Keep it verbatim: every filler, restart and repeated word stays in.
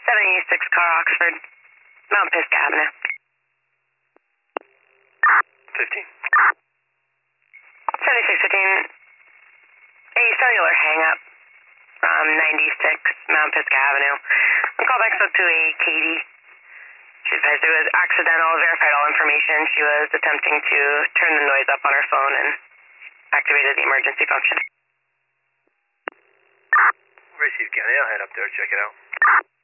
seventy-six Car Oxford, Mount Pisgah Avenue. fifteen. seventy-six fifteen, a cellular hang-up from ninety-six Mount Pisgah Avenue. The callback spoke to a Katie. She advised it was accidental, verified all information. She was attempting to turn the noise up on her phone and activated the emergency function. Received, County. I'll head up there, check it out.